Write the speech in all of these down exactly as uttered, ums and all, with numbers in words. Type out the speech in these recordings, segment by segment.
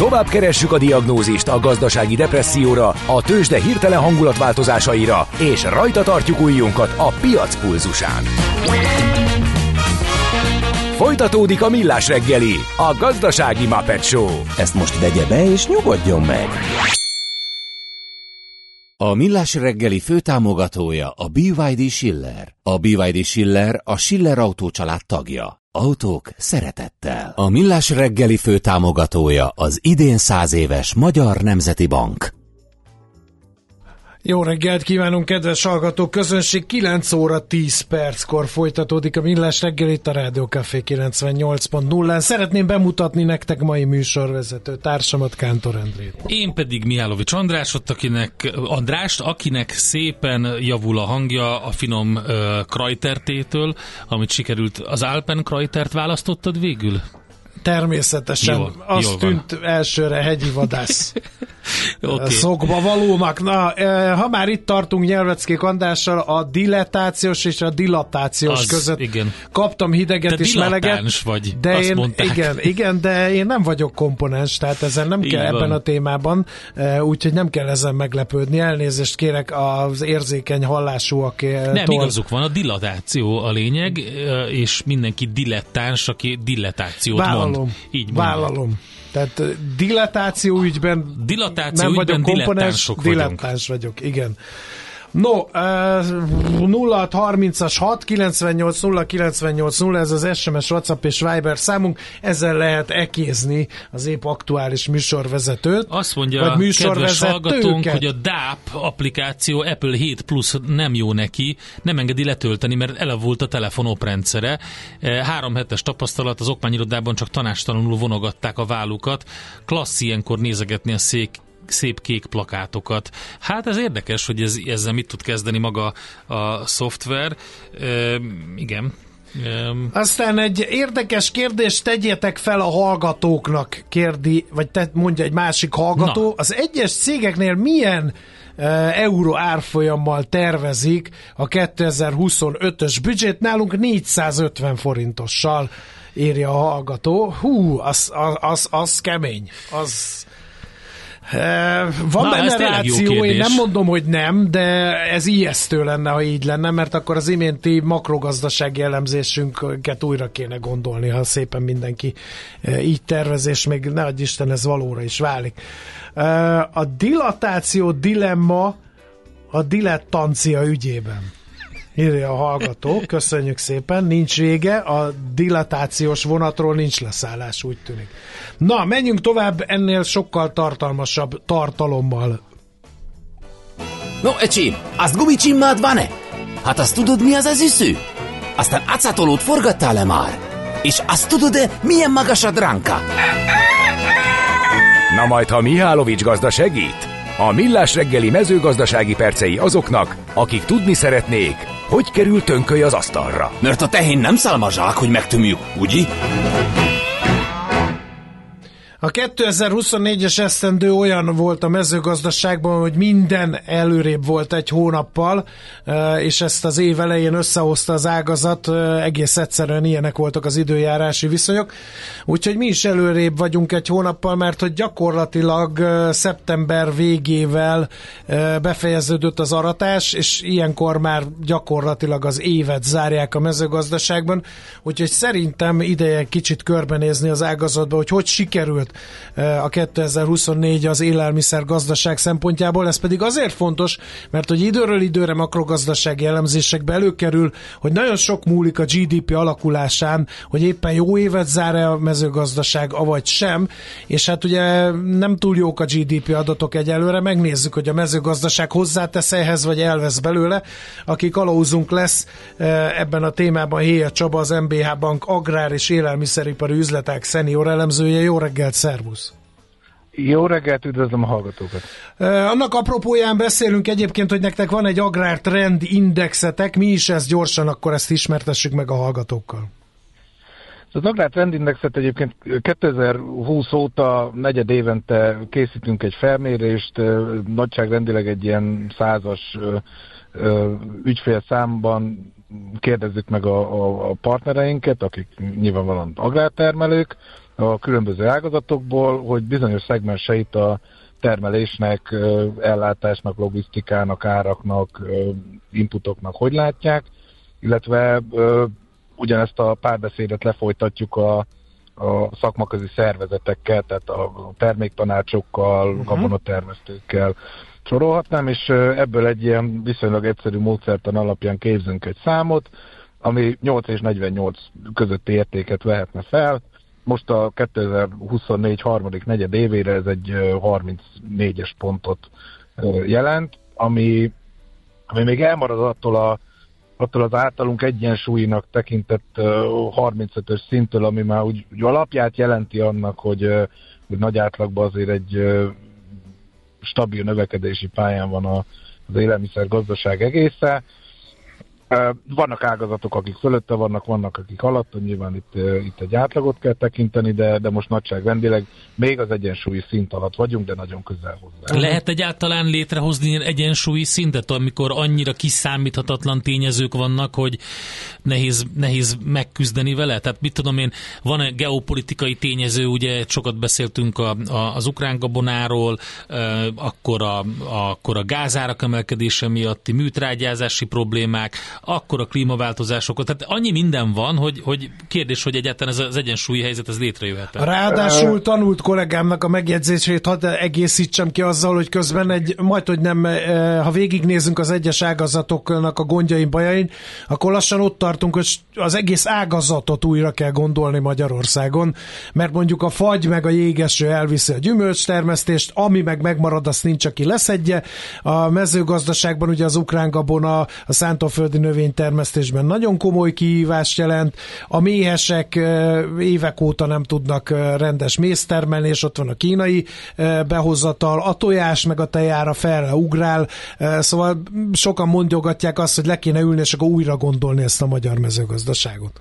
Tovább keressük a diagnózist a gazdasági depresszióra, a tőzsde hirtelen hangulatváltozásaira, és rajta tartjuk ujjunkat a piac pulzusán. Folytatódik a Millás reggeli, a gazdasági Muppet Show. Ezt most vegye be és nyugodjon meg! A Millás reggeli főtámogatója a bé vé dé Schiller. A bé vé dé Schiller a Schiller Autó család tagja. Autók szeretettel. A Millás reggeli főtámogatója az idén száz éves Magyar Nemzeti Bank. Jó reggelt kívánunk, kedves hallgatók! Közönség kilenc óra tíz perckor folytatódik a Millás reggel itt a Rádió Café kilencvennyolc pont nullán. Szeretném bemutatni nektek mai műsorvezető társamat, Kántor Endrét. Én pedig Mihálovics Andrásot, akinek, Andrást, akinek szépen javul a hangja a finom uh, Krajtertétől, amit sikerült. Az Alpen Krajtert választottad végül? Természetesen. Jól, Azt jól tűnt elsőre hegyi vadász okay. szokba valónak. Na, ha már itt tartunk Nyelveckék Andrással, a dilettációs és a dilatációs az, között igen. kaptam hideget Te és meleget. vagy, de azt én, mondták. igen, igen, de én nem vagyok komponens, tehát ezen nem kell van. ebben a témában, úgyhogy nem kell ezen meglepődni. Elnézést kérek az érzékeny hallásúaktól. Nem, igazuk van, a dilatáció a lényeg, és mindenki dilettáns, aki dilettációt Vállalom. mond. Így Vállalom. Tehát dilatáció ügyben Dilatáció nem ügyben vagyok komponens, dilettáns vagyok, igen. No, nulla hat harmincas hat kilencvennyolc nulla kilencvennyolc nulla, ez az es em es, WhatsApp és Viber számunk, ezzel lehet ekézni az épp aktuális műsorvezetőt. Azt mondja a kedves hallgatónk, hogy a dáp applikáció Apple hét Plus nem jó neki, nem engedi letölteni, mert elavult a telefon oprendszere. Három hetes tapasztalat, az okmányirodában csak tanástalanul vonogatták a vállukat. Klassz ilyenkor nézegetni a szék szép kék plakátokat. Hát ez érdekes, hogy ez, ezzel mit tud kezdeni maga a szoftver. E, igen. E, Aztán egy érdekes kérdést tegyétek fel a hallgatóknak, kérdi, vagy te mondja egy másik hallgató. Na. Az egyes cégeknél milyen e, euró árfolyammal tervezik a kétezer-huszonötös büdzsét? Nálunk négyszázötven forintossal írja a hallgató. Hú, az, az, az, az kemény. Az... Van Na, benne ráció, én nem mondom, hogy nem, de ez ijesztő lenne, ha így lenne, mert akkor az iménti makrogazdasági elemzésünket újra kéne gondolni, ha szépen mindenki így tervezés, még ne adj Isten, ez valóra is válik. A dilatáció dilemma a dilettancia ügyében. Írja a hallgató, köszönjük szépen, nincs vége, a dilatációs vonatról nincs leszállás, úgy tűnik. Na, menjünk tovább ennél sokkal tartalmasabb tartalommal. No, ecsi, azt gumicsimmád van-e? Hát azt tudod, mi az az üsző? Aztán acatolót forgattál-e már? És azt tudod-e, milyen magas a dránka? Na majd, ha Mihálovics gazda segít, a Millás reggeli mezőgazdasági percei azoknak, akik tudni szeretnék, hogy kerül tönköly az asztalra. Mert a tehén nem szálmazsák, hogy megtömjük, ugye? A kétezer-huszonnégyes esztendő olyan volt a mezőgazdaságban, hogy minden előrébb volt egy hónappal, és ezt az év elején összehozta az ágazat, egész egyszerűen ilyenek voltak az időjárási viszonyok, úgyhogy mi is előrébb vagyunk egy hónappal, mert hogy gyakorlatilag szeptember végével befejeződött az aratás, és ilyenkor már gyakorlatilag az évet zárják a mezőgazdaságban, úgyhogy szerintem ideje kicsit körbenézni az ágazatba, hogy hogy sikerült a kétezer-huszonnégy az élelmiszer gazdaság szempontjából. Ez pedig azért fontos, mert hogy időről időre makrogazdasági elemzésekbe előkerül, hogy nagyon sok múlik a gé dé pé alakulásán, hogy éppen jó évet zár-e a mezőgazdaság, avagy sem, és hát ugye nem túl jók a gé dé pé adatok egyelőre, megnézzük, hogy a mezőgazdaság hozzátesz ehhez, vagy elvesz belőle. Aki kalauzunk lesz ebben a témában, Héja Csaba, az em bé há Bank agrár és élelmiszeripari üzletek szenior elemzője. Jó reggelt, szervusz! Jó reggelt, üdvözlöm a hallgatókat! Uh, annak apropóján beszélünk egyébként, hogy nektek van egy agrártrend indexetek, mi is ez gyorsan, akkor ezt ismertessük meg a hallgatókkal. Az agrártrend indexet egyébként kétezer-húsz óta negyed évente készítünk egy felmérést, nagyságrendileg egy ilyen százas ügyfélszámban kérdezzük meg a, a, a partnereinket, akik nyilvánvalóan agrártermelők a különböző ágazatokból, hogy bizonyos szegmenseit a termelésnek, ellátásnak, logisztikának, áraknak, inputoknak hogy látják, illetve ugyanezt a párbeszédet lefolytatjuk a, a szakmaközi szervezetekkel, tehát a terméktanácsokkal, uh-huh. gabonatermesztőkkel sorolhatnám, és ebből egy ilyen viszonylag egyszerű módszertan alapján képzünk egy számot, ami nyolc és negyvennyolc közötti értéket vehetne fel. Most a kétezer-huszonnégy harmadik negyed évére ez egy harmincnégyes pontot jelent, ami, ami még elmarad attól, a, attól az általunk egyensúlynak tekintett harmincötös szinttől, ami már úgy, úgy alapját jelenti annak, hogy, hogy nagy átlagban azért egy stabil növekedési pályán van az élelmiszergazdaság egésze. Vannak ágazatok, akik fölötte vannak, vannak, akik alatt, nyilván itt, itt egy átlagot kell tekinteni, de, de most nagyságrendileg még az egyensúlyi szint alatt vagyunk, de nagyon közel hozzá. Lehet egyáltalán létrehozni egyensúlyi szintet, amikor annyira kiszámíthatatlan tényezők vannak, hogy nehéz, nehéz megküzdeni vele? Tehát mit tudom én, van egy geopolitikai tényező, ugye sokat beszéltünk a, a, az ukrán gabonáról, akkor a, a, akkor a gázárak emelkedése miatti műtrágyázási problémák, akkor a klímaváltozásokat, tehát annyi minden van, hogy, hogy kérdés, hogy egyáltalán ez az egyensúlyi helyzet, ez létrejöhet. Ráadásul tanult kollégámnak a megjegyzését, hadd egészítsem ki azzal, hogy közben egy, majd, hogy nem, ha végignézünk az egyes ágazatoknak a gondjain, bajain, akkor lassan ott tartunk, hogy az egész ágazatot újra kell gondolni Magyarországon, mert mondjuk a fagy meg a jégeső elviszi a gyümölcstermesztést, ami meg megmarad, azt nincs, aki leszedje. A mezőgazdaságban ugye az ukrán gabona, a szántóföldi növénytermesztésben nagyon komoly kihívást jelent. A méhesek évek óta nem tudnak rendes mézt termelni, és ott van a kínai behozatal, a tojás meg a tejára felre ugrál, szóval sokan mondogatják azt, hogy le kéne ülni, és akkor újra gondolni ezt a magyar mezőgazdaságot.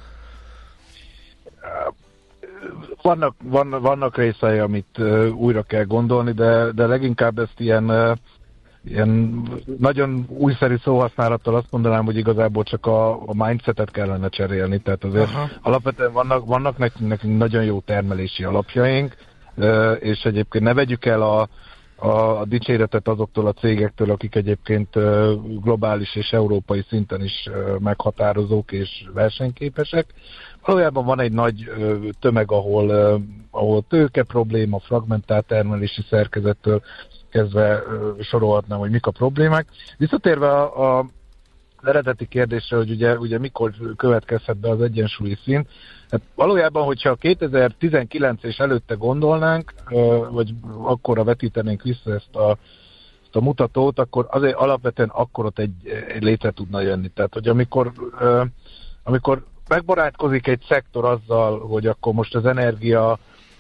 Vannak, van, vannak részei, amit újra kell gondolni, de, de leginkább ezt ilyen ilyen nagyon újszerű szóhasználattal azt mondanám, hogy igazából csak a, a mindsetet kellene cserélni, tehát azért Aha. alapvetően vannak, vannak nekünk, nekünk nagyon jó termelési alapjaink, és egyébként ne vegyük el a, a, a dicséretet azoktól a cégektől, akik egyébként globális és európai szinten is meghatározók és versenyképesek. Valójában van egy nagy tömeg, ahol, ahol tőke probléma, fragmentált termelési szerkezettől kezdve sorolhatnám, hogy mik a problémák. Visszatérve a, a eredeti kérdésre, hogy ugye, ugye mikor következhet be az egyensúlyi szint, hát valójában, hogyha kétezer-tizenkilenc és előtte gondolnánk, vagy akkorra vetítenénk vissza ezt a, ezt a mutatót, akkor azért alapvetően akkor ott egy, egy létre tudna jönni. Tehát, hogy amikor, amikor megbarátkozik egy szektor azzal, hogy akkor most az energia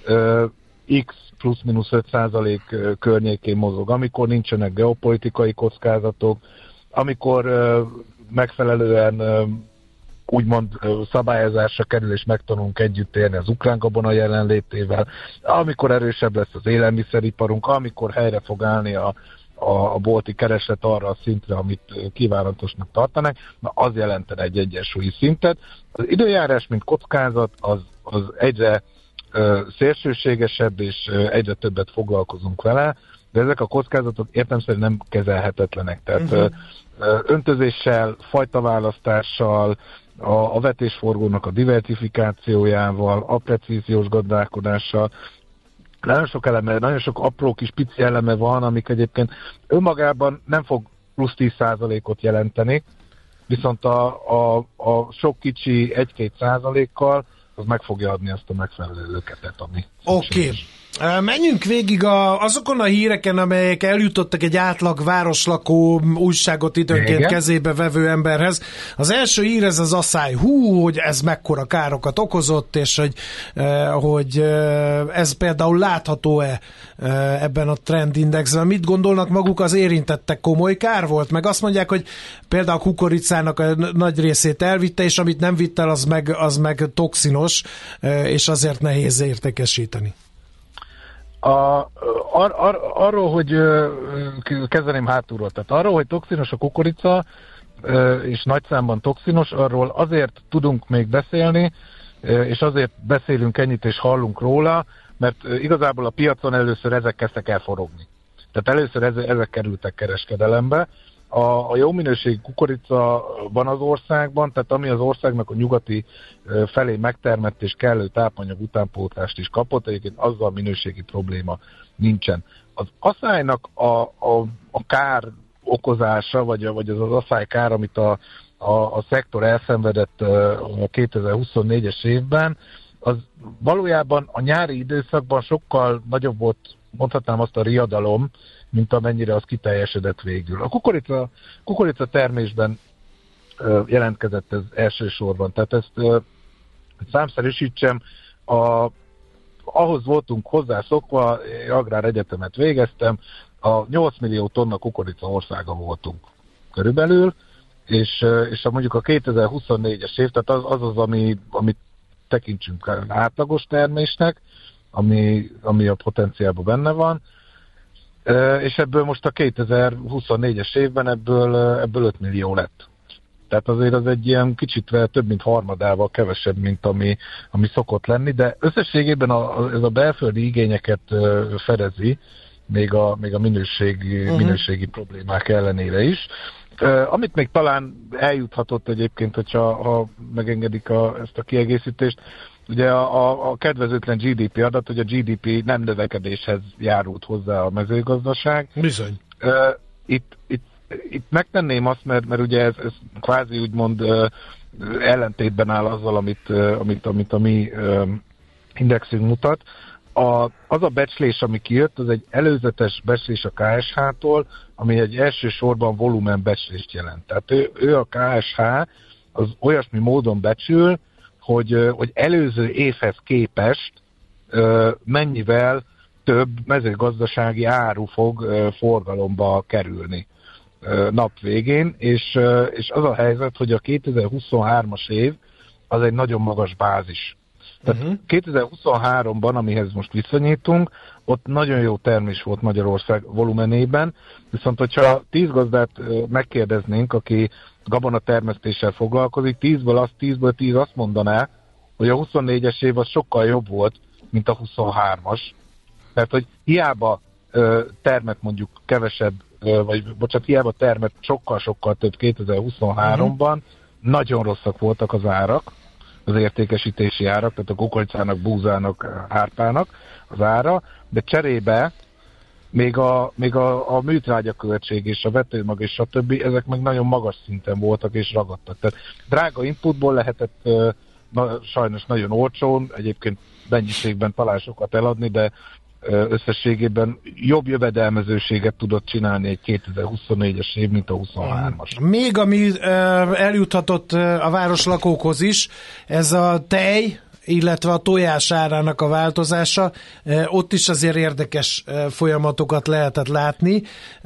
X plusz-minusz öt százalék környékén mozog, amikor nincsenek geopolitikai kockázatok, amikor megfelelően úgymond szabályozásra kerül, és megtanulunk együtt élni az ukrán gabona jelenlétével, amikor erősebb lesz az élelmiszeriparunk, amikor helyre fog állni a, a, a bolti kereslet arra a szintre, amit kívánatosnak tartanak, na az jelentene egy egyensúlyi szintet. Az időjárás, mint kockázat, az, az egyre szélsőségesebb, és egyre többet foglalkozunk vele, de ezek a kockázatok értelemszerűen nem kezelhetetlenek. Tehát uh-huh. öntözéssel, fajtaválasztással, a, a vetésforgónak a diversifikációjával, a precíziós gazdálkodással, nagyon sok eleme, nagyon sok apró kis pici eleme van, amik egyébként önmagában nem fog plusz tíz százalékot jelenteni, viszont a, a, a sok kicsi egy-két százalékkal az meg fogja adni azt a megfelelő löketet, ami Oké. Okay. Menjünk végig a, azokon a híreken, amelyek eljutottak egy átlag városlakó újságot időnként Igen. kezébe vevő emberhez. Az első hír ez az asszály. Hú, hogy ez mekkora károkat okozott, és hogy, hogy ez például látható-e ebben a trendindexben. Mit gondolnak maguk az érintettek? Komoly kár volt? Meg azt mondják, hogy például a kukoricának a nagy részét elvitte, és amit nem vitt el, az meg, az meg toxinos, és azért nehéz értékesíteni. A, ar, ar, arról, hogy kezdeném hátulról, tehát arról, hogy toxinos a kukorica, és nagy számban toxinos, arról azért tudunk még beszélni, és azért beszélünk ennyit és hallunk róla, mert igazából a piacon először ezek kezdtek el forogni. Tehát először ezek, ezek kerültek kereskedelembe. A, a jó minőségű kukorica van az országban, tehát ami az országnak a nyugati felé megtermett és kellő tápanyag utánpótlást is kapott, egyébként azzal minőségi probléma nincsen. Az aszálynak a, a, a kár okozása, vagy, vagy az az aszály kár, amit a, a, a szektor elszenvedett a kétezer-huszonnégyes évben, az valójában a nyári időszakban sokkal nagyobb volt, mondhatnám azt, a riadalom, mint amennyire az kiteljesedett végül. A kukorica, kukorica termésben jelentkezett ez elsősorban. Tehát ezt számszerűsítsem, a, ahhoz voltunk hozzászokva, agráregyetemet végeztem, a nyolc millió tonna kukorica országa voltunk körülbelül, és, és a mondjuk a kétezer-huszonnégyes év, tehát az az, az ami, amit tekintsünk átlagos termésnek, ami, ami a potenciálban benne van, és ebből most a kétezer-huszonnégyes évben ebből, ebből öt millió lett. Tehát azért az egy ilyen kicsit több mint harmadával kevesebb, mint ami, ami szokott lenni, de összességében a, ez a belföldi igényeket fedezi, még a, még a minőségi, uh-huh. minőségi problémák ellenére is. Uh, amit még talán eljuthatott egyébként, hogyha ha megengedik a, ezt a kiegészítést, ugye a, a, a kedvezőtlen gé dé pé adat, hogy a gé dé pé nem növekedéshez járult hozzá a mezőgazdaság. Bizony. Uh, itt, itt, itt megtenném azt, mert, mert ugye ez, ez kvázi úgymond uh, ellentétben áll azzal, amit, uh, amit, amit a mi uh, indexünk mutat. A, az a becslés, ami kijött, az egy előzetes becslés a ká es há-tól, ami egy elsősorban volumen becslést jelent. Tehát ő, ő a ká es há az olyasmi módon becsül, hogy, hogy előző évhez képest mennyivel több mezőgazdasági áru fog forgalomba kerülni nap végén, és, és az a helyzet, hogy a kétezer-huszonhármas év az egy nagyon magas bázis. Tehát uh-huh. kétezer-huszonháromban, amihez most viszonyítunk, ott nagyon jó termés volt Magyarország volumenében, viszont hogyha tíz gazdát megkérdeznénk, aki gabonatermesztéssel foglalkozik, tízből az, tízből tíz azt mondaná, hogy a huszonnégyes év az sokkal jobb volt, mint a huszonhármas. Tehát, hogy hiába termett mondjuk kevesebb, vagy bocsánat, hiába termett sokkal-sokkal több kétezer-huszonháromban, uh-huh. nagyon rosszak voltak az árak, az értékesítési árak, tehát a kukoricának, búzának, árpának az ára, de cserébe még a, még a, a műtrágyaköltség és a vetőmag és a többi, ezek meg nagyon magas szinten voltak és ragadtak. Tehát drága inputból lehetett na, sajnos nagyon olcsón, egyébként mennyiségben talán sokat eladni, de összességében jobb jövedelmezőséget tudott csinálni egy kétezer-huszonnégyes év, mint a huszonhármas. Még ami eljuthatott a városlakókhoz is, ez a tej, illetve a tojás árának a változása, ott is azért érdekes folyamatokat lehetett látni.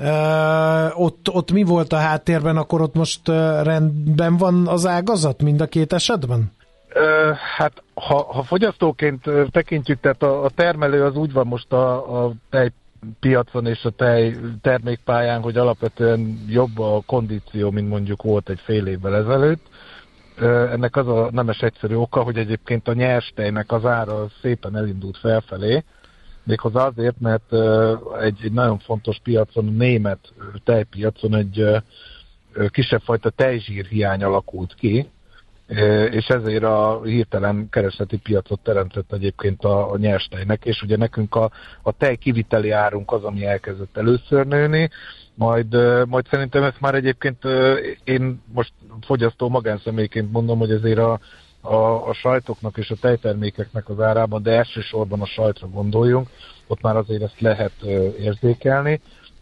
Ott, ott mi volt a háttérben, akkor ott most rendben van az ágazat mind a két esetben? Hát, ha, ha fogyasztóként tekintjük, tehát a, a termelő az úgy van most a, a tejpiacon és a tej termékpályán, hogy alapvetően jobb a kondíció, mint mondjuk volt egy fél évvel ezelőtt. Ennek az a nemes egyszerű oka, hogy egyébként a nyers tejnek az ára szépen elindult felfelé, méghozzá azért, mert egy, egy nagyon fontos piacon, a német tejpiacon egy kisebb fajta tejzsír hiány alakult ki, és ezért a hirtelen keresleti piacot teremtett egyébként a, a nyers tejnek, és ugye nekünk a, a tej kiviteli árunk az, ami elkezdett először nőni, majd, majd szerintem ezt már egyébként én most fogyasztó magánszemélyként mondom, hogy ezért a, a, a sajtoknak és a tejtermékeknek az árában, de elsősorban a sajtra gondoljunk, ott már azért ezt lehet érzékelni.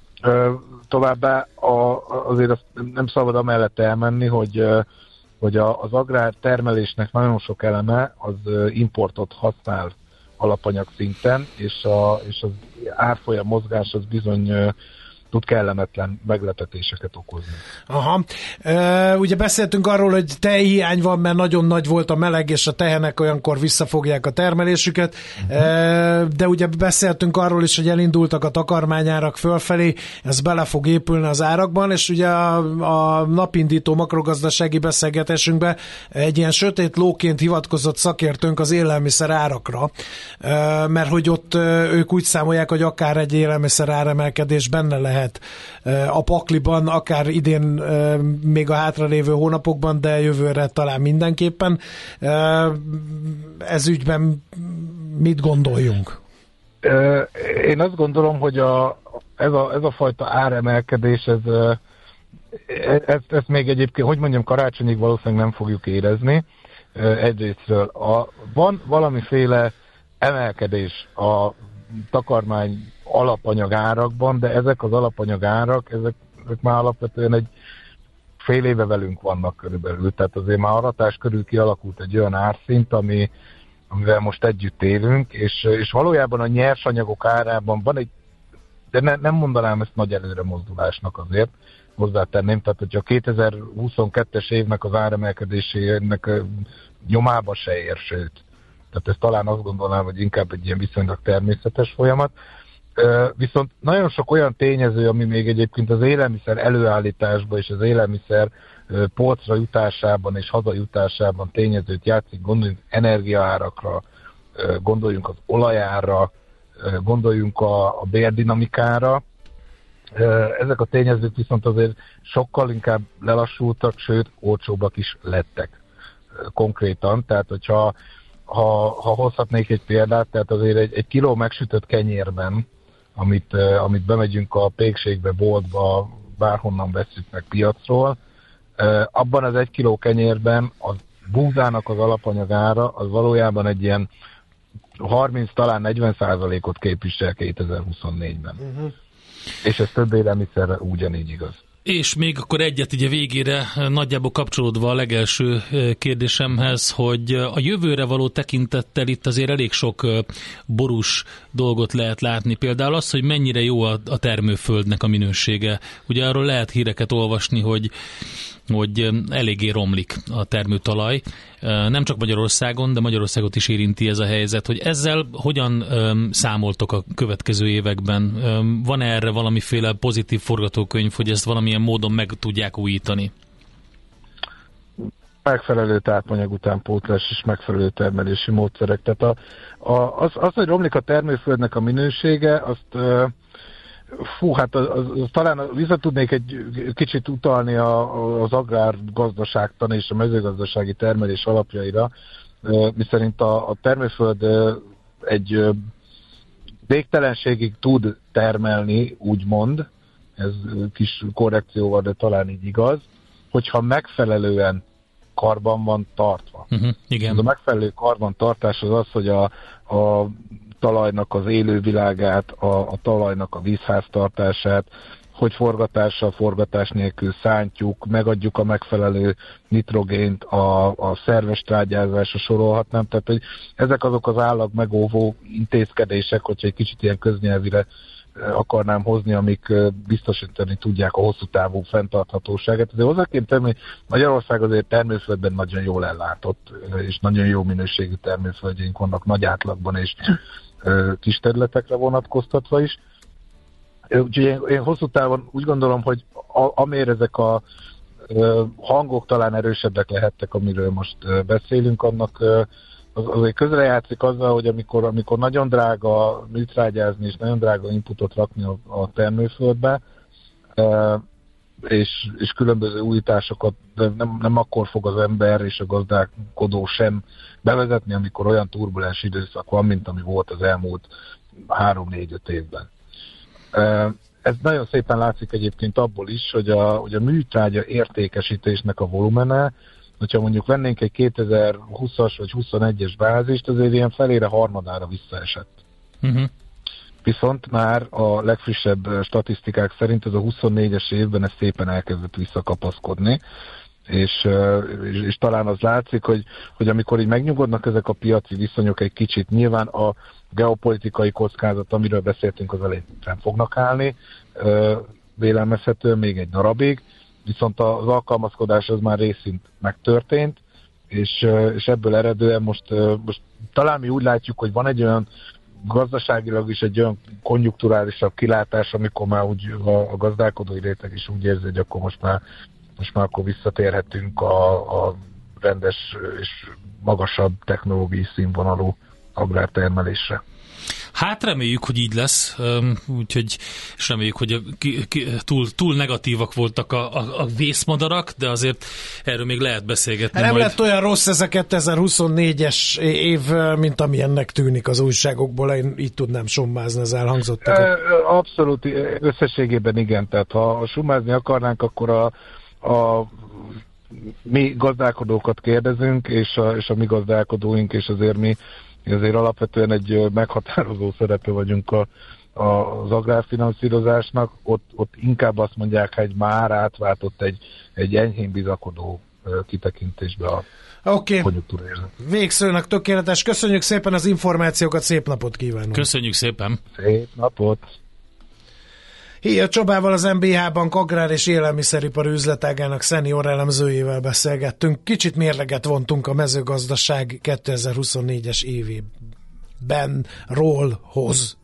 Továbbá a, azért azt nem szabad amellett elmenni, hogy hogy az agrártermelésnek nagyon sok eleme az importot használ alapanyag szinten, és, a, és az árfolyam mozgás az bizony tud kellemetlen meglepetéseket okozni. Aha. E, ugye beszéltünk arról, hogy tejhiány van, mert nagyon nagy volt a meleg, és a tehenek olyankor visszafogják a termelésüket, uh-huh. e, de ugye beszéltünk arról is, hogy elindultak a takarmányárak fölfelé, ez bele fog épülni az árakban, és ugye a, a napindító makrogazdasági beszélgetésünkben egy ilyen sötét lóként hivatkozott szakértőnk az élelmiszer árakra, e, mert hogy ott ők úgy számolják, hogy akár egy élelmiszer áremelkedés benne lehet a pakliban, akár idén még a hátralévő hónapokban, de jövőre talán mindenképpen. Ez ügyben mit gondoljunk? Én azt gondolom, hogy a, ez, a, ez a fajta áremelkedés, ez, ezt, ezt még egyébként, hogy mondjam, karácsonyig valószínűleg nem fogjuk érezni. Egyrésztről a, van valamiféle emelkedés a takarmány alapanyagárakban, de ezek az alapanyagárak, ezek, ezek már alapvetően egy fél éve velünk vannak körülbelül, tehát azért már aratás körül kialakult egy olyan árszint, ami, amivel most együtt élünk, és, és valójában a nyersanyagok árában van egy, de ne, nem mondanám ezt nagy előre mozdulásnak azért, hozzátenném, tehát hogyha a kétezer-huszonkettes évnek az áremelkedésének nyomába se ér, sőt. Tehát ezt talán azt gondolnám, hogy inkább egy ilyen viszonylag természetes folyamat. Viszont nagyon sok olyan tényező, ami még egyébként az élelmiszer előállításban és az élelmiszer polcra jutásában és hazajutásában tényezőt játszik, gondoljunk energiaárakra, gondoljunk az olajára, gondoljunk a, a bérdinamikára. Ezek a tényezők viszont azért sokkal inkább lelassultak, sőt, olcsóbbak is lettek konkrétan. Tehát, hogyha ha, ha hozhatnék egy példát, tehát azért egy, egy kiló megsütött kenyérben, amit, amit bemegyünk a pékségbe, boltba, bárhonnan vesszük meg piacról, abban az egy kiló kenyérben a búzának az alapanyagára az valójában egy ilyen harminc, talán negyven százalékot képvisel kétezer-huszonnégyben. Uh-huh. És ez több élelmiszerre ugyanígy igaz. És még akkor egyet így a végére, nagyjából kapcsolódva a legelső kérdésemhez, hogy a jövőre való tekintettel itt azért elég sok borús dolgot lehet látni. Például az, hogy mennyire jó a termőföldnek a minősége. Ugye arról lehet híreket olvasni, hogy hogy eléggé romlik a termőtalaj. Nem csak Magyarországon, de Magyarországot is érinti ez a helyzet, hogy ezzel hogyan számoltok a következő években? Van erre valamiféle pozitív forgatókönyv, hogy ezt valamilyen módon meg tudják újítani? Megfelelő tápanyag utánpótlás és megfelelő termelési módszerek. Tehát a, a, az, az, hogy romlik a termőföldnek a minősége, azt Fú, hát az, az, az, talán vissza tudnék egy kicsit utalni a, az agrárgazdaságtan és a mezőgazdasági termelés alapjaira, miszerint a, a termőföld egy végtelenségig tud termelni, úgymond, ez kis korrekcióval, de talán így igaz, hogyha megfelelően karban van tartva. Uh-huh, igen. Az a megfelelő karban tartás az az, hogy a, a talajnak az élővilágát, a, a talajnak a vízháztartását, hogy forgatással, forgatás nélkül szántjuk, megadjuk a megfelelő nitrogént, a, a szerves trágyázásra sorolhatnám. Tehát, hogy ezek azok az állag megóvó intézkedések, hogyha egy kicsit ilyen köznyelvire akarnám hozni, amik biztosítani tudják a hosszú távú fenntarthatóságát. Azért hozzá kell tenni, hogy Magyarország azért termőföldben nagyon jól ellátott, és nagyon jó minőségű termőföldjeink vannak nagy átlagban és kis területekre vonatkoztatva is. Úgyhogy én, én hosszú távon úgy gondolom, hogy a, amire ezek a hangok talán erősebbek lehettek, amiről most beszélünk, annak az, azért közrejátszik azzal, hogy amikor, amikor nagyon drága műtrágyázni és nagyon drága inputot rakni a, a termőföldbe, és, és különböző újításokat nem, nem akkor fog az ember és a gazdálkodó sem bevezetni, amikor olyan turbulens időszak van, mint ami volt az elmúlt három-négy-öt évben. Ez nagyon szépen látszik egyébként abból is, hogy a, hogy a műtrágya értékesítésnek a volumene, hogyha mondjuk vennénk egy kétezer-húszas vagy huszonegyes bázist, azért ilyen felére harmadára visszaesett. Uh-huh. Viszont már a legfrissebb statisztikák szerint ez a huszonnégyes évben ez szépen elkezdett visszakapaszkodni, és, és, és talán az látszik, hogy, hogy amikor így megnyugodnak ezek a piaci viszonyok egy kicsit, nyilván a geopolitikai kockázat, amiről beszéltünk, az elején nem fognak állni. vélelmezhetően még egy darabig, viszont az alkalmazkodás az már részint megtörtént, és, és ebből eredően most, most talán mi úgy látjuk, hogy van egy olyan gazdaságilag is egy olyan konjunkturálisabb kilátás, amikor már úgy a, a gazdálkodói réteg is úgy érzi, hogy akkor most már, most már akkor visszatérhetünk a, a rendes és magasabb technológiai színvonalú agrártermelésre. Hát reméljük, hogy így lesz, úgyhogy és reméljük, hogy ki, ki, túl, túl negatívak voltak a, a, a vészmadarak, de azért erről még lehet beszélgetni. Nem majd. lett olyan rossz ez a kétezer-huszonnégyes év, mint ami ennek tűnik az újságokból, én így tudnám sommázni az elhangzottakat. Abszolút, összességében igen, tehát ha summázni akarnánk, akkor a, a mi gazdálkodókat kérdezünk, és a, és a mi gazdálkodóink, és azért mi azért alapvetően egy meghatározó szerepe vagyunk a, a, az agrárfinanszírozásnak, ott, ott inkább azt mondják, hogy már átváltott egy, egy enyhén bizakodó kitekintésbe a okay. konjunktúraérzet. Végszónak tökéletes. Köszönjük szépen az információkat, szép napot kívánunk. Köszönjük szépen. Szép napot. Híja Csabával, az em bé há Bank agrár és élelmiszeripari üzletágának szenior elemzőjével beszélgettünk. Kicsit mérleget vontunk a mezőgazdaság kétezer-huszonnégyes évében ról hoz.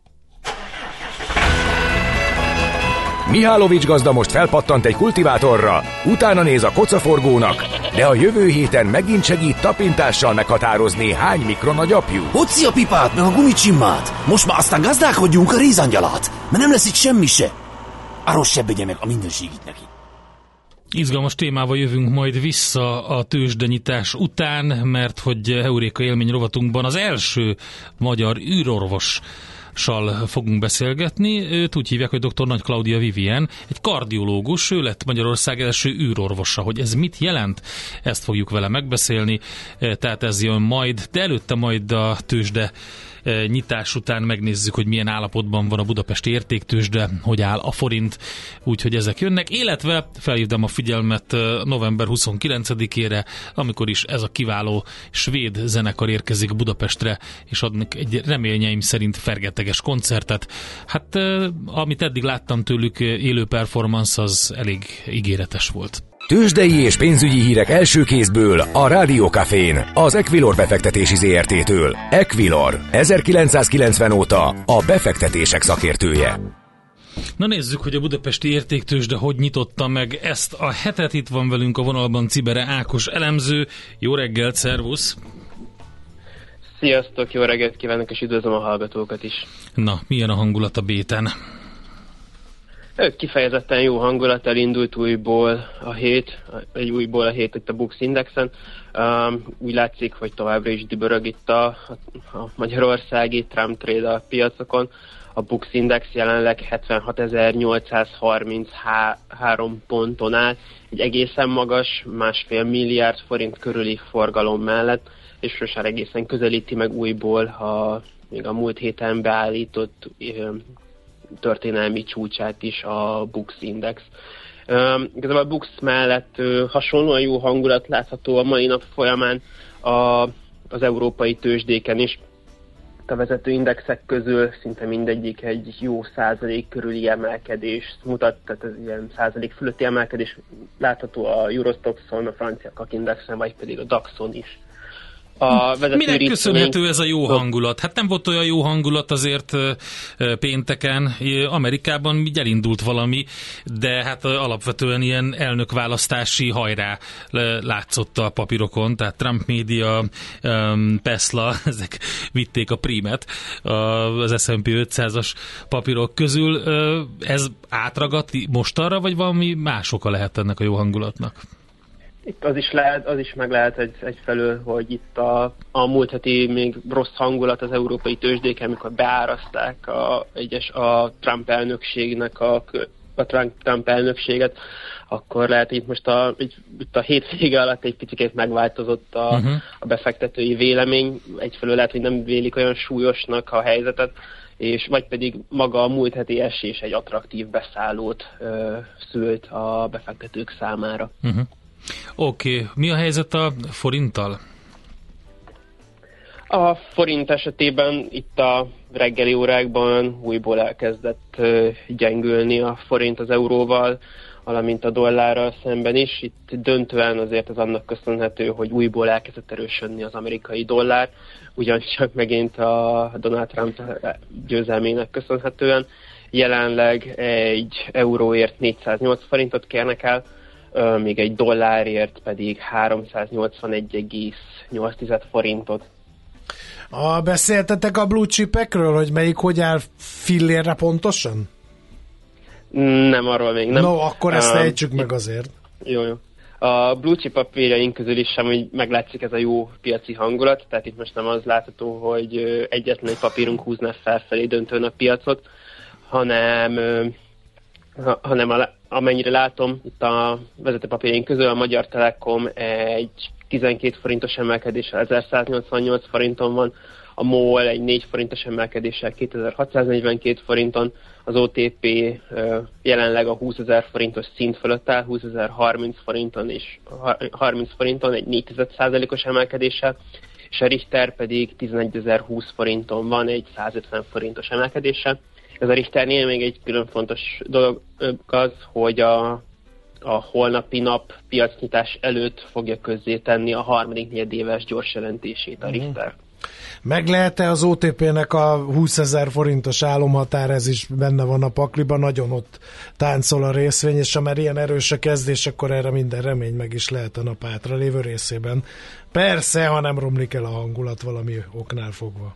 Mihálovics gazda most felpattant egy kultivátorra, utána néz a kocaforgónak, de a jövő héten megint segít tapintással meghatározni, hány mikron a gyapjú. Hoci a pipát, meg a gumicsimmát! Most már aztán gazdálkodjunk a rézangyalat, mert nem lesz itt semmi se. Arról se begye meg a mindenségit neki. Izgalmas témával jövünk majd vissza a tőzsdenyitás után, mert hogy Heuréka élmény rovatunkban az első magyar űrorvos fogunk beszélgetni. Őt úgy hívják, hogy dr. Nagy Klaudia Vivien, egy kardiológus, ő lett Magyarország első űrorvosa. Hogy ez mit jelent? Ezt fogjuk vele megbeszélni, tehát ez jön majd, de előtte majd a tőzsde nyitás után megnézzük, hogy milyen állapotban van a budapesti értéktőzsde, hogy áll a forint, úgyhogy ezek jönnek, illetve felhívtam a figyelmet november huszonkilencedikére, amikor is ez a kiváló svéd zenekar érkezik Budapestre, és adnak egy reményeim szerint fergeteges koncertet. Hát amit eddig láttam tőlük, élő performance az elég ígéretes volt. Tőzsdei és pénzügyi hírek első kézből a Rádió Cafén, az Equilor befektetési zé er té-től. Equilor, ezerkilencszázkilencven óta a befektetések szakértője. Na nézzük, hogy a budapesti értéktőzsde hogy nyitotta meg ezt a hetet. Itt van velünk a vonalban Cibere Ákos elemző. Jó reggelt, szervusz! Sziasztok, jó reggelt kívánok, és üdvözlöm a hallgatókat is. Na, milyen a hangulat a béten? Kifejezetten jó hangulattal indult újból a hét, egy újból a hét itt a Bux Indexen. Um, úgy látszik, hogy továbbra is dübörög itt a, a magyarországi Trump trade a piacokon. A Bux Index jelenleg hetvenhatezer-nyolcszázharminchárom ponton áll, egy egészen magas, másfél milliárd forint körüli forgalom mellett, és most már egészen közelíti meg újból a, még a múlt héten beállított történelmi csúcsát is a Bux Index. Uh, igazából a Bux mellett uh, hasonlóan jó hangulat látható a mai nap folyamán a, az európai tőzsdéken is. A vezető indexek közül szinte mindegyik egy jó százalék körüli emelkedést mutat, tehát ez ilyen százalék fölötti emelkedés látható a Eurostoxon, a francia kak indexen, vagy pedig a daxon is. A Minek köszönhető ez a jó hangulat? Hát nem volt olyan jó hangulat azért pénteken. Amerikában így elindult valami, de hát alapvetően ilyen elnökválasztási hajrá látszott a papírokon, tehát Trump Media, Tesla, ezek vitték a prímet az es and pé ötszázas papírok közül. Ez átragadt mostanra, vagy valami más oka lehet ennek a jó hangulatnak? Itt az is lehet, az is meg lehet egy, egyfelől, hogy itt a, a múlt heti még rossz hangulat az európai tőzsdéken, amikor beáraszták a, egyes, a Trump elnökségnek a, a Trump, Trump elnökséget, akkor lehet, hogy itt most a, itt a hétvége alatt egy picit megváltozott a, uh-huh. a befektetői vélemény. Egyfelől lehet, hogy nem vélik olyan súlyosnak a helyzetet, és vagy pedig maga a múlt heti esés egy attraktív beszállót ö, szült a befektetők számára. Uh-huh. Oké, okay. Mi a helyzet a forinttal? A forint esetében itt a reggeli órákban újból elkezdett gyengülni a forint az euróval, valamint a dollárral szemben is. Itt döntően azért az annak köszönhető, hogy újból elkezdett erősödni az amerikai dollár, ugyancsak megint a Donald Trump győzelmének köszönhetően. Jelenleg egy euróért négyszáznyolc forintot kérnek el, még egy dollárért pedig háromszáznyolcvanegy egész nyolc forintot. A, beszéltetek a blue chipekről, hogy melyik hogy áll fillérre pontosan? Nem, arról még nem. No, akkor ezt um, ejtsük meg azért. Jó, jó. A blue chip papírjaink közül is sem, hogy meglátszik ez a jó piaci hangulat, tehát itt most nem az látható, hogy egyetlen egy papírunk húzná felfelé döntően a piacot, hanem, hanem amennyire látom, itt a vezetőpapírjaink közül a Magyar Telekom egy tizenkét forintos emelkedéssel ezerszáznyolcvannyolc forinton van, a MOL egy négy forintos emelkedéssel kétezer-hatszáznegyvenkét forinton, az o té pé jelenleg a húszezer forintos szint fölött áll, húszezer-harminc forinton és harminc forinton egy négy százalékos emelkedéssel, és a Richter pedig tizenegyezer-húsz forinton van egy százötven forintos emelkedéssel. Ez a Richternél még egy külön fontos dolog az, hogy a, a holnapi nap piacnyitás előtt fogja közzétenni a harmadik negyedéves gyors jelentését a Richter. Meg lehet-e az o té pének a húszezer forintos álomhatár, ez is benne van a pakliban, nagyon ott táncol a részvény, és ha már ilyen erős a kezdés, akkor erre minden remény meg is lehet a nap hátra lévő részében. Persze, ha nem romlik el a hangulat valami oknál fogva.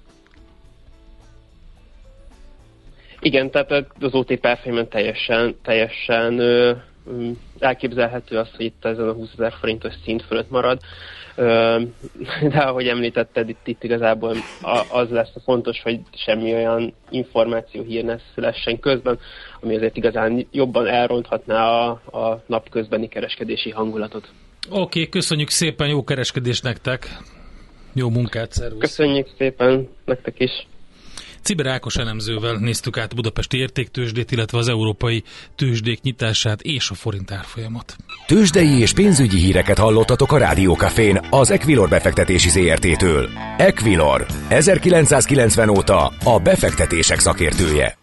Igen, tehát az o té pé árfolyamon teljesen, teljesen ö, elképzelhető az, hogy itt ezen a húszezer forintos szint fölött marad. De ahogy említetted, itt, itt igazából az lesz a fontos, hogy semmi olyan információ hír ne szülessen közben, ami azért igazán jobban elronthatná a, a napközbeni kereskedési hangulatot. Oké, okay, köszönjük szépen, jó kereskedés nektek, jó munkát, szervusz! Köszönjük szépen nektek is! Ciber Ákos elemzővel néztük át a budapesti értéktőzsdét, illetve az európai tőzsdék nyitását és a forint árfolyamot. Tőzsdei és pénzügyi híreket hallottatok a Rádió Cafén az Equilor befektetési zé er té-től. Equilor, ezerkilencszázkilencven óta a befektetések szakértője.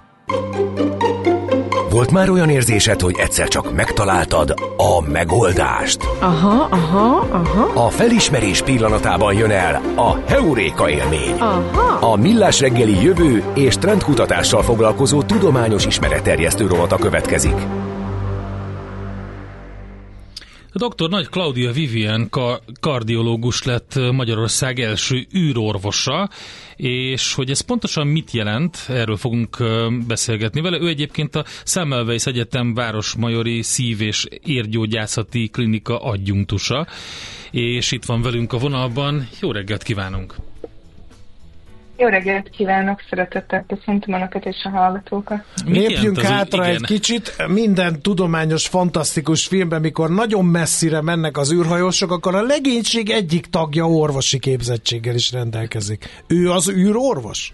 Volt már olyan érzésed, hogy egyszer csak megtaláltad a megoldást? Aha, aha, aha. A felismerés pillanatában jön el a heuréka élmény. Aha. A Millás reggeli jövő és trendkutatással foglalkozó tudományos ismeretterjesztő rovata következik. A doktor Nagy Klaudia Vivien kardiológus lett Magyarország első űrorvosa, és hogy ez pontosan mit jelent, erről fogunk beszélgetni vele. Ő egyébként a Semmelweis Egyetem Városmajori Szív- és Érgyógyászati Klinika adjunktusa, és itt van velünk a vonalban. Jó reggelt kívánunk! Jó reggelt kívánok, szeretettel köszöntöm Önöket és a hallgatókat. Lépjünk hátra egy kicsit. Minden tudományos, fantasztikus filmben, mikor nagyon messzire mennek az űrhajósok, akkor a legénység egyik tagja orvosi képzettséggel is rendelkezik. Ő az űrorvos?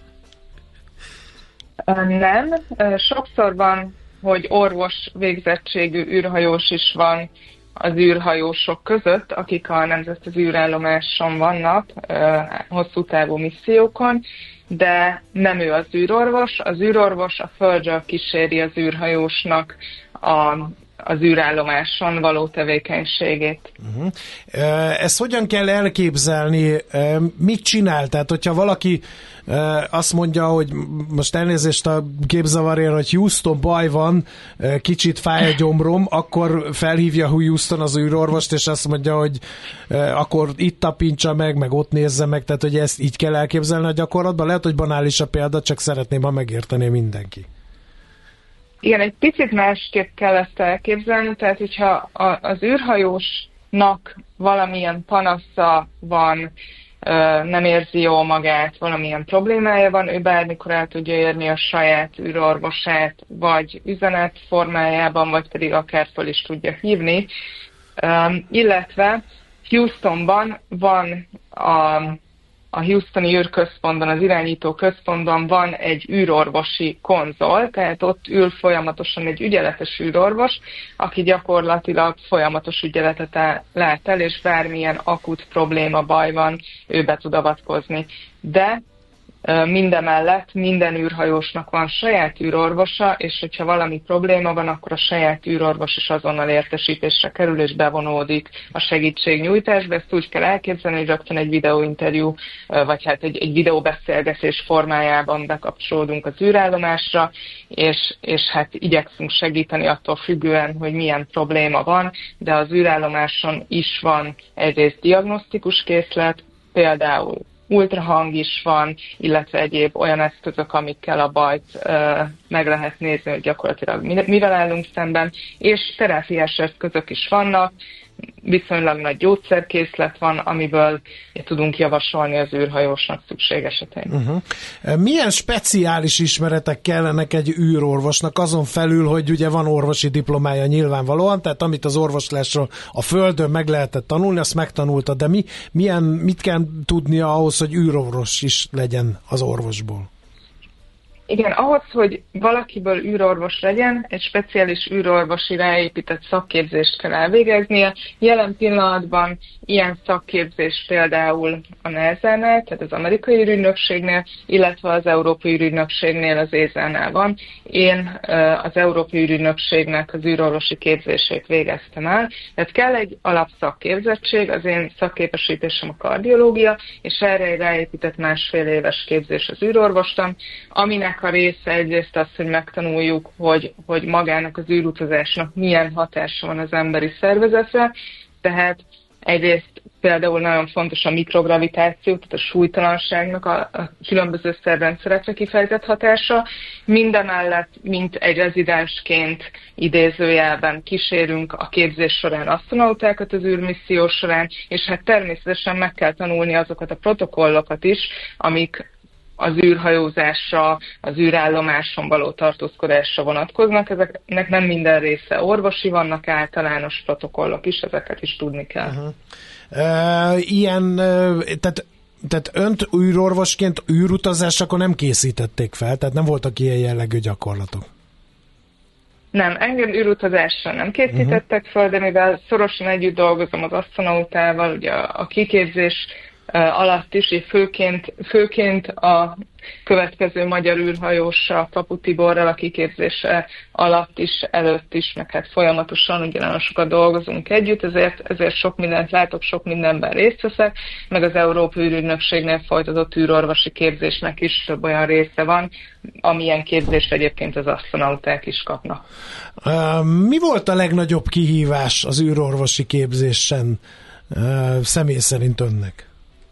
Nem. Sokszor van, hogy orvos végzettségű űrhajós is van az űrhajósok között, akik a nemzetközi űrállomáson vannak, hosszú távú missziókon, de nem ő az űrorvos. Az űrorvos a Földről kíséri az űrhajósnak a, az űrállomáson való tevékenységét. Uh-huh. Ezt hogyan kell elképzelni? Mit csinál? Tehát, hogyha valaki azt mondja, hogy most elnézést a képzavarért, hogy Houston, baj van, kicsit fáj a gyomrom, akkor felhívja Houston az űrorvost, és azt mondja, hogy akkor itt tapintsa meg, meg ott nézze meg, tehát hogy ezt így kell elképzelni a gyakorlatban. Lehet, hogy banális a példa, csak szeretném, ha megértené mindenki. Igen, egy picit másképp kell ezt elképzelni, tehát hogyha az űrhajósnak valamilyen panasza van, nem érzi jól magát, valamilyen problémája van, ő bármikor el tudja érni a saját űrorvosát, vagy üzenet formájában, vagy pedig akár föl is tudja hívni. Um, illetve Houstonban van a, a Houstoni űrközpontban, az irányító központban van egy űrorvosi konzol, tehát ott ül folyamatosan egy ügyeletes űrorvos, aki gyakorlatilag folyamatos ügyeletet lát el, és bármilyen akut probléma, baj van, ő be tud avatkozni. De mindemellett minden űrhajósnak van saját űrorvosa, és hogyha valami probléma van, akkor a saját űrorvos is azonnal értesítésre kerül, és bevonódik a segítségnyújtásba. Ezt úgy kell elképzelni, hogy rögtön egy videóinterjú, vagy hát egy, egy videóbeszélgetés formájában bekapcsolódunk az űrállomásra, és, és hát igyekszünk segíteni attól függően, hogy milyen probléma van, de az űrállomáson is van egyrészt diagnosztikus készlet, például ultrahang is van, illetve egyéb olyan eszközök, amikkel a bajt ö, meg lehet nézni, hogy gyakorlatilag mivel állunk szemben, és terápiás eszközök is vannak, viszonylag nagy gyógyszerkészlet van, amiből tudunk javasolni az űrhajósnak szükség esetén. Uh-huh. Milyen speciális ismeretek kellenek egy űrorvosnak, azon felül, hogy ugye van orvosi diplomája nyilvánvalóan, tehát amit az orvoslásról a Földön meg lehetett tanulni, azt megtanulta, de mi, milyen, mit kell tudnia ahhoz, hogy űrorvos is legyen az orvosból? Igen, ahhoz, hogy valakiből űrorvos legyen, egy speciális űrorvosi ráépített szakképzést kell elvégeznie. Jelen pillanatban ilyen szakképzés például a NASA-nál, tehát az amerikai űrügynökségnél, illetve az európai űrügynökségnél, az é zé á-nál van. Én az európai űrügynökségnek az űrorvosi képzését végeztem el. Tehát kell egy alapszakképzettség, az én szakképesítésem a kardiológia, és erre egy ráépített másfél éves képzés az űrorvostan, aminek a része egyrészt az, hogy megtanuljuk, hogy, hogy magának az űrutazásnak milyen hatása van az emberi szervezetre, tehát egyrészt például nagyon fontos a mikrogravitáció, tehát a súlytalanságnak a, a különböző szervrendszerekre kifejtett hatása. Mindemellett, mint egy rezidensként idézőjelben kísérünk a képzés során asztronautákat az űrmisszió során, és hát természetesen meg kell tanulni azokat a protokollokat is, amik az űrhajózásra, az űrállomáson való tartózkodásra vonatkoznak. Ezeknek nem minden része orvosi, vannak általános protokollok is, ezeket is tudni kell. Uh-huh. Uh, ilyen, uh, tehát, tehát önt űrorvosként űrutazásakor nem készítették fel, tehát nem voltak ilyen jellegű gyakorlatok? Nem, engem űrutazásra nem készítettek uh-huh. fel, de mivel szorosan együtt dolgozom az asztronautával, ugye a, a kiképzés alatt is, és főként, főként a következő magyar űrhajóssal, Papu Tiborral a kiképzése alatt is, előtt is, meg hát folyamatosan, ugye nagyon sokat dolgozunk együtt, ezért, ezért sok mindent látok, sok mindenben részt veszek, meg az Európai űrügynökségnél folytatott űrorvosi képzésnek is több olyan része van, amilyen képzést egyébként az asztronauták is kapnak. Mi volt a legnagyobb kihívás az űrorvosi képzésen személy szerint önnek?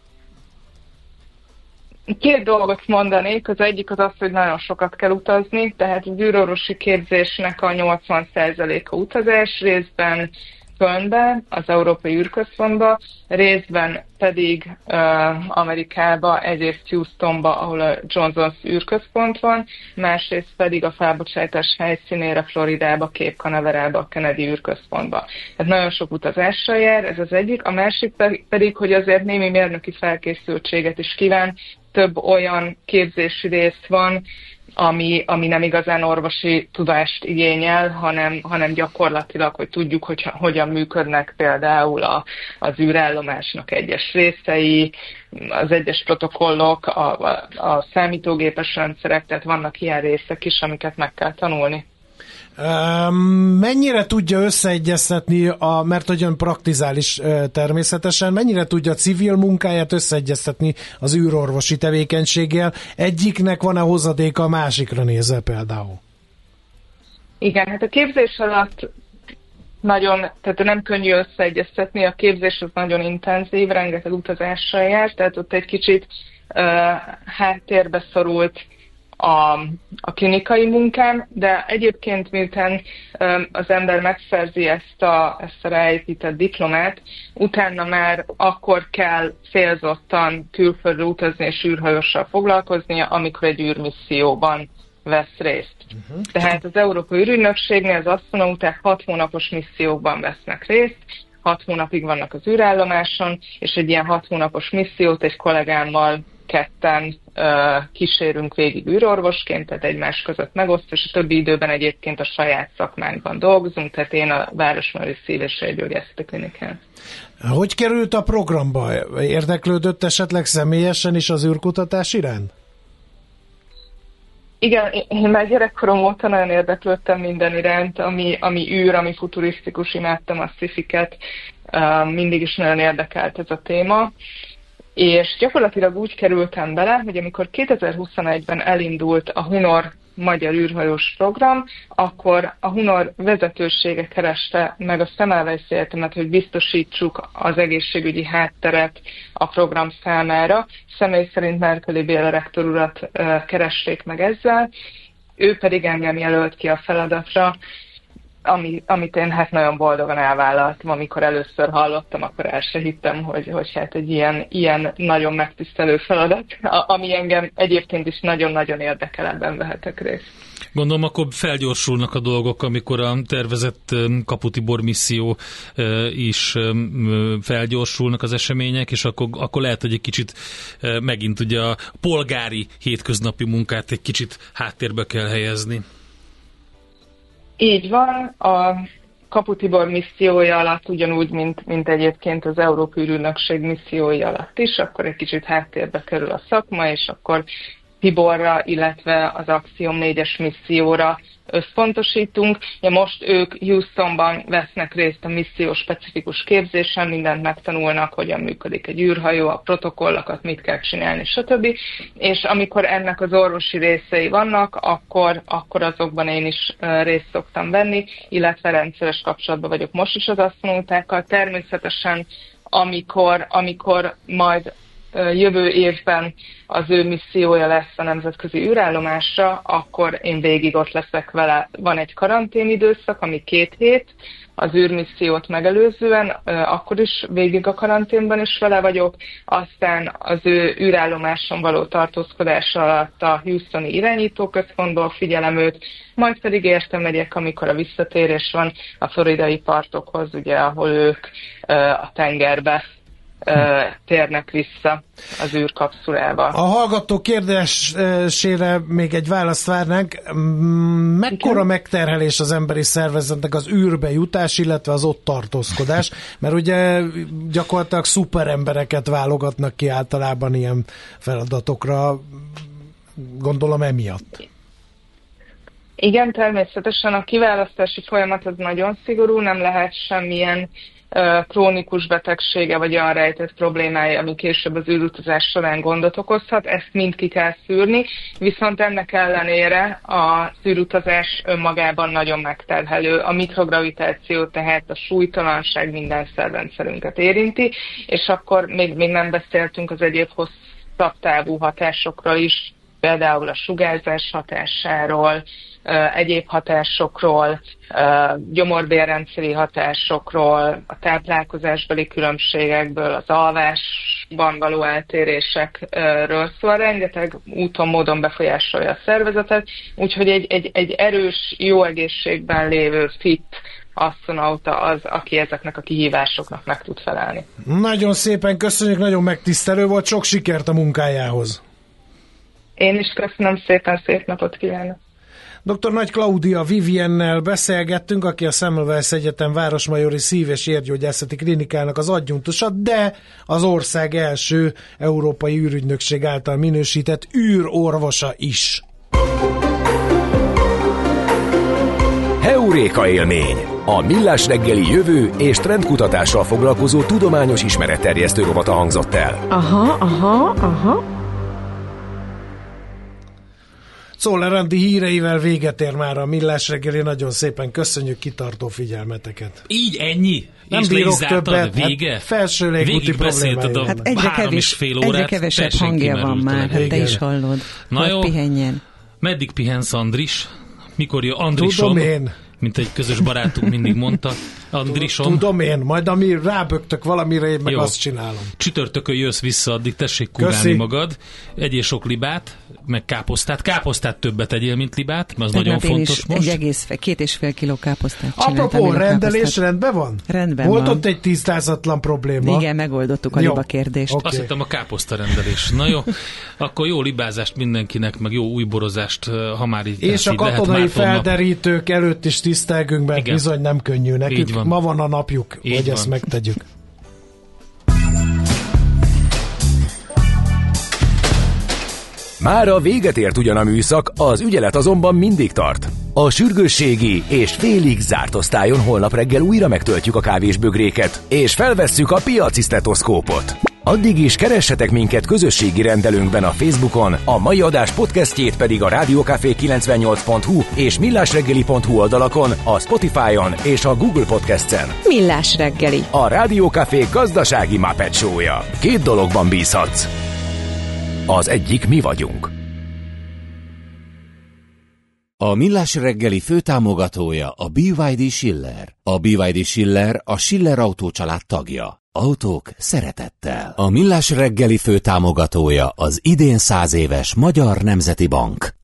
Két dolgot mondanék, az egyik az az, hogy nagyon sokat kell utazni, tehát az űrorvosi képzésnek a nyolcvan százaléka utazás, részben Kölnbe, az Európai űrközpontba, részben pedig uh, Amerikába, egyrészt Houstonba, ahol a Johns Hopkins űrközpont van, másrészt pedig a felbocsátás helyszínére, Floridába, Cape Canaveral-ba, a Kennedy űrközpontba. Tehát nagyon sok utazással jár, ez az egyik, a másik pedig, hogy azért némi mérnöki felkészültséget is kíván, több olyan képzési rész van, ami, ami nem igazán orvosi tudást igényel, hanem, hanem gyakorlatilag, hogy tudjuk, hogy hogyan működnek például a, az űrállomásnak egyes részei, az egyes protokollok, a, a, a számítógépes rendszerek, tehát vannak ilyen részek is, amiket meg kell tanulni. Mennyire tudja összeegyeztetni, a, mert nagyon praktizál is természetesen, mennyire tudja a civil munkáját összeegyeztetni az űrorvosi tevékenységgel? Egyiknek van-e hozadéka, a másikra nézve például? Igen, hát a képzés alatt nagyon, tehát nem könnyű összeegyeztetni, a képzés az nagyon intenzív, rengeteg utazással jár, tehát ott egy kicsit uh, háttérbe szorult A, a klinikai munkám, de egyébként miután um, az ember megszerzi ezt a, ezt a ráépített diplomát, utána már akkor kell célzottan külföldre utazni és űrhajóssal foglalkoznia, amikor egy űrmisszióban vesz részt. Uh-huh. Tehát az Európai űrügynökségnél az asztronauták hat hónapos missziókban vesznek részt, hat hónapig vannak az űrállomáson, és egy ilyen hat hónapos missziót egy kollégámmal ketten uh, kísérünk végig űrorvosként, tehát egymás között megosztva, és a többi időben egyébként a saját szakmánkban dolgozunk, tehát én a Városmajori Szív- és Sejtgyógyászati Klinikán. Hogy került a programba? Érdeklődött esetleg személyesen is az űrkutatás iránt? Igen, én már gyerekkorom óta nagyon érdeklődtem minden iránt, ami, ami űr, ami futurisztikus, imádtam a sci-fiket, uh, mindig is nagyon érdekelt ez a téma. És gyakorlatilag úgy kerültem bele, hogy amikor kétezer-huszonegyben elindult a Hunor magyar űrhajós program, akkor a Hunor vezetősége kereste meg a Semmelweis Egyetemet, hogy biztosítsuk az egészségügyi hátteret a program számára. Személy szerint Merkeli Béla rektor urat keresték meg ezzel, ő pedig engem jelölt ki a feladatra, Ami, amit én hát nagyon boldogan elvállaltam, amikor először hallottam, akkor el se hittem, hogy, hogy hát egy ilyen, ilyen nagyon megtisztelő feladat, ami engem egyébként is nagyon-nagyon érdekel, ebben vehetek részt. Gondolom, akkor felgyorsulnak a dolgok, amikor a tervezett Kapu Tibor misszió is felgyorsulnak az események, és akkor, akkor lehet, hogy egy kicsit megint ugye a polgári hétköznapi munkát egy kicsit háttérbe kell helyezni. Így van, a Kapu Tibor missziója alatt, ugyanúgy, mint, mint egyébként az Európai űrügynökség missziói alatt is, akkor egy kicsit háttérbe kerül a szakma, és akkor Tiborra, illetve az Axiom négyes misszióra összpontosítunk. Ja, most ők Houstonban vesznek részt a misszió specifikus képzésen, mindent megtanulnak, hogyan működik egy űrhajó, a protokollokat, mit kell csinálni, stb. És amikor ennek az orvosi részei vannak, akkor, akkor azokban én is részt szoktam venni, illetve rendszeres kapcsolatban vagyok most is az asztronautákkal. Természetesen, amikor, amikor majd jövő évben az ő missziója lesz a nemzetközi űrállomásra, akkor én végig ott leszek vele. Van egy karanténidőszak, ami két hét, az űrmissziót megelőzően, akkor is végig a karanténban is vele vagyok, aztán az ő űrállomáson való tartózkodás alatt a Houstoni irányítóközpontból figyelem őt, majd pedig érte megyek, amikor a visszatérés van a floridai partokhoz, ugye, ahol ők a tengerbe térnek vissza az űrkapszulával. A hallgató kérdésére még egy választ várnánk. Mekkora Igen? megterhelés az emberi szervezetnek az űrbe jutás, illetve az ott tartózkodás? Mert ugye gyakorlatilag szuperembereket válogatnak ki általában ilyen feladatokra, gondolom emiatt. Igen, természetesen a kiválasztási folyamat az nagyon szigorú, nem lehet semmilyen krónikus betegsége, vagy olyan rejtett problémája, ami később az űrutazás során gondot okozhat, ezt mind ki kell szűrni, viszont ennek ellenére az űrutazás önmagában nagyon megterhelő. A mikrogravitáció, tehát a súlytalanság minden szervrendszerünket érinti, és akkor még, még nem beszéltünk az egyéb hosszabb távú hatásokról is, például a sugárzás hatásáról, egyéb hatásokról, gyomorbélrendszeri hatásokról, a táplálkozásbeli különbségekből, az alvásban való eltérésekről, szóval rengeteg úton, módon befolyásolja a szervezetet, úgyhogy egy, egy, egy erős, jó egészségben lévő fit asztronauta az, aki ezeknek a kihívásoknak meg tud felelni. Nagyon szépen köszönjük, nagyon megtisztelő volt, sok sikert a munkájához! Én is köszönöm szépen, szép napot kívánok! doktor Nagy Klaudia Viviennel beszélgettünk, aki a Semmelweis Egyetem Városmajori Szív- és Érgyógyászati Klinikának az adjunktusa, de az ország első európai űrügynökség által minősített űrorvosa is. Heuréka élmény! A Millás reggeli jövő és trendkutatással foglalkozó tudományos ismeretterjesztő rovata hangzott el. Aha, aha, aha. Czoller Andi híreivel véget ér már a Millás reggeli, nagyon szépen köszönjük kitartó figyelmeteket. Így ennyi? Nem és bírok többet, vége? Hát felső légúti problémája. Hát egyre, kevés, egyre kevesebb hangja van már, hát te is hallod. Na jó, pihenjen. Meddig pihensz, Andris? Mikor jön Andrison? Tudom én. Mint egy közös barátunk mindig mondta. Andrisom. Tudom én, majd ami rábögtök valamire, én meg Jó. azt csinálom. Csütörtökön jössz vissza, addig tessék kurálni magad. Egyél sok libát, meg káposztát. Káposztát többet egyél, mint libát, mert az Tegnap nagyon fontos most. Egy egész, két és fél kiló káposztát Apropó, rendelés rendben van? Rendben Volt van. ott egy tisztázatlan probléma. Igen, megoldottuk a jó. liba kérdést. Okay. Azt hittem a káposzta rendelés. Na jó, akkor jó libázást mindenkinek, meg jó új borozást, ha már így és a katonai felderítők előtt is tisztelgünk, mert Igen. bizony nem könnyű nekünk. Van. Ma van a napjuk, így hogy van. Ezt megtegyük. Mára véget ért ugyan a műszak, az ügyelet azonban mindig tart. A sürgősségi és félig zárt osztályon holnap reggel újra megtöltjük a kávésbögréket, és felvesszük a piaci sztetoszkópot. Addig is keressetek minket közösségi rendelőnkben a Facebookon, a mai adás podcastjét pedig a rádiókafé kilencvennyolc pont hu és millásreggeli pont hu oldalakon, a Spotify-on és a Google Podcast-en. Millás reggeli. A Rádiókafé gazdasági Muppet show-ja. Két dologban bízhatsz. Az egyik mi vagyunk. A Millás reggeli főtámogatója a bé vé dé Schiller. A bé vé dé Schiller a Schiller Autó család tagja. Autók szeretettel. A Millás reggeli főtámogatója az idén száz éves Magyar Nemzeti Bank.